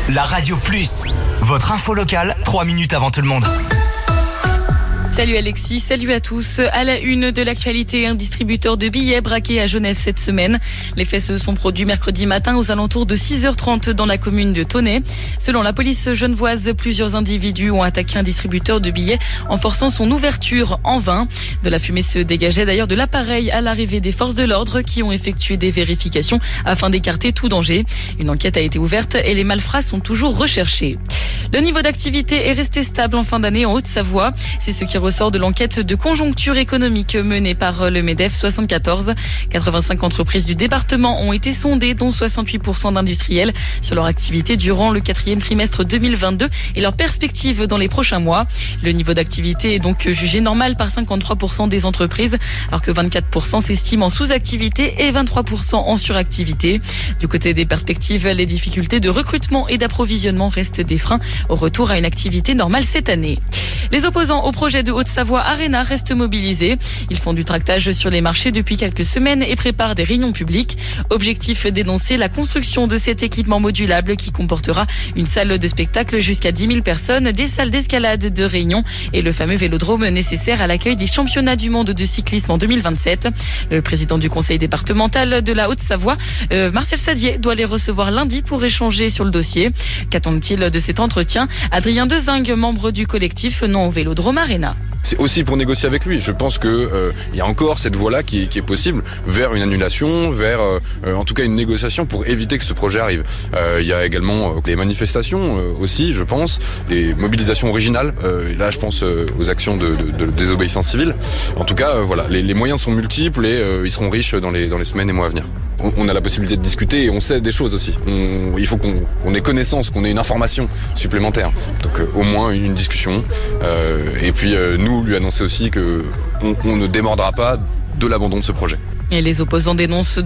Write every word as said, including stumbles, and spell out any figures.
la Radio Plus. Votre info locale, trois minutes avant tout le monde. Salut Alexis, salut à tous. À la une de l'actualité, un distributeur de billets braqué à Genève cette semaine. Les faits se sont produits mercredi matin aux alentours de six heures trente dans la commune de Tonnay. Selon la police genevoise, plusieurs individus ont attaqué un distributeur de billets en forçant son ouverture en vain. De la fumée se dégageait d'ailleurs de l'appareil à l'arrivée des forces de l'ordre qui ont effectué des vérifications afin d'écarter tout danger. Une enquête a été ouverte et les malfrats sont toujours recherchés. Le niveau d'activité est resté stable en fin d'année en Haute-Savoie. C'est ce qui ressort de l'enquête de conjoncture économique menée par le MEDEF soixante-quatorze. quatre-vingt-cinq entreprises du département ont été sondées, dont soixante-huit pour cent d'industriels, sur leur activité durant le quatrième trimestre deux mille vingt-deux et leurs perspectives dans les prochains mois. Le niveau d'activité est donc jugé normal par cinquante-trois pour cent des entreprises, alors que vingt-quatre pour cent s'estiment en sous-activité et vingt-trois pour cent en suractivité. Du côté des perspectives, les difficultés de recrutement et d'approvisionnement restent des freins au retour à une activité normale cette année. Les opposants au projet de Haute-Savoie Arena restent mobilisés. Ils font du tractage sur les marchés depuis quelques semaines et préparent des réunions publiques. Objectif, dénoncer la construction de cet équipement modulable qui comportera une salle de spectacle jusqu'à dix mille personnes, des salles d'escalade, de réunion et le fameux vélodrome nécessaire à l'accueil des championnats du monde de cyclisme en deux mille vingt-sept. Le président du conseil départemental de la Haute-Savoie, euh, Marcel Sadier, doit les recevoir lundi pour échanger sur le dossier. Qu'attend-il de cet entretien? Adrien Dezingue, membre du collectif Non au Vélodrome Arena. C'est aussi pour négocier avec lui. Je pense que euh, il y a encore cette voie-là qui, qui est possible vers une annulation, vers euh, en tout cas une négociation pour éviter que ce projet arrive. Euh, il y a également euh, des manifestations euh, aussi, je pense, des mobilisations originales. Euh, là, je pense euh, aux actions de, de, de désobéissance civile. En tout cas, euh, voilà, les, les moyens sont multiples et euh, ils seront riches dans les dans les semaines et mois à venir. On, on a la possibilité de discuter et on sait des choses aussi. On, il faut qu'on, qu'on ait connaissance, qu'on ait une information supplémentaire. Donc euh, au moins une discussion. Euh, et puis euh, nous lui annoncer aussi que on, on ne démordra pas de l'abandon de ce projet. Et les opposants dénoncent